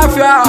mafia.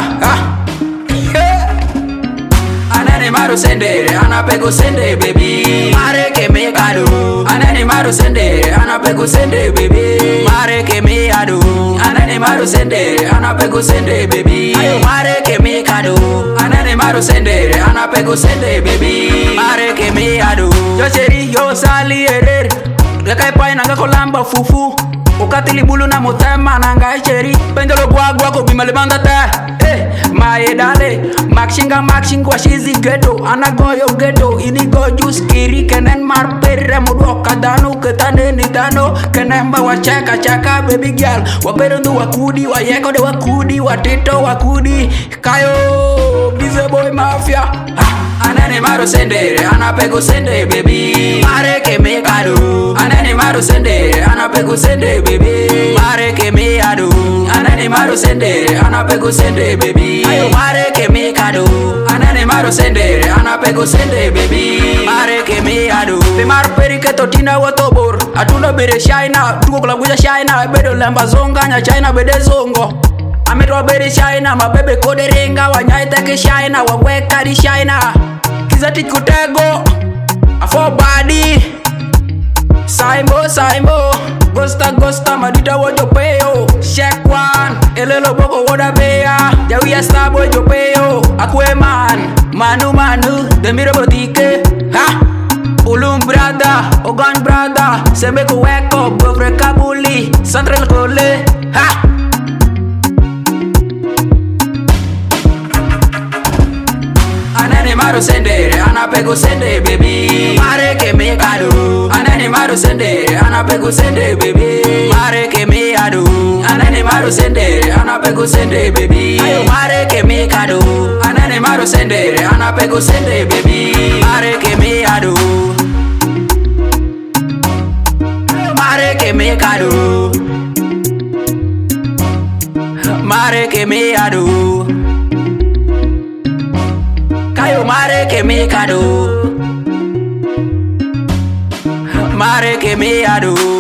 Anani maru sende, anapego sende baby. Mare ke me kado. Anani maru sende, anapego sende baby. Mare ke me ado. Anani maru sende, anapego sende baby. Mare ke me kado. Anani maru sende, anapego sende baby. Mare ke me ado. Yo seri yo sali erer. Lekai pai nanga kolamba fufu. Ukatili bulu na motema nanga icheri. Pendelo guagua ko bimale bandata. Mae dale, maxing shizi ghetto, anagoyo ghetto, inigo juice kiri kenen marpere mudo kadano ketane nitano kenemba wachaka baby girl, waperendu wakudi wayeko de wakudi watito wakudi kayo bize boy mafia. Anani maru sende, anapego sende baby. Mare ke me kado. Anani maru sende, anapego sende baby. Mare ke me ado. Anani maru sende, anapego sende baby. Mare ke me kado. Anani maru sende, anapego sende baby. Mare ke me ado. Be maru perike totina watobor. Atunda bere shaina, tuko kulaguja shaina, bedo lamba zonga nya China bede zongo. Ametwa bere shaina, mabebe kode renga, wanyaita ke shaina, waweka di shaina. Kizati kutego, afo body. Saimbo, Gosta, madita wojo peyo. Check one, elelo boko woda beya. Jawiya star boy jo peyo. Akwe manu, demiro botike. Ha! Ulum brada, Ogan brada. Sembe kuweko, bovre kabuli. Central kole, ha! Anani maru sende, anapego sende baby. Mare ke me kado. Anani maru sende, anapego sende baby. Mare ke me ado. Anani maru sende, anapego sende baby. Mare ke me kado. Anani maru sende, anapego sende baby. Mare ke me ado. Mare ke me kado. Mare ke me ado. Kayo mare ke me kado. Mare ke me ado.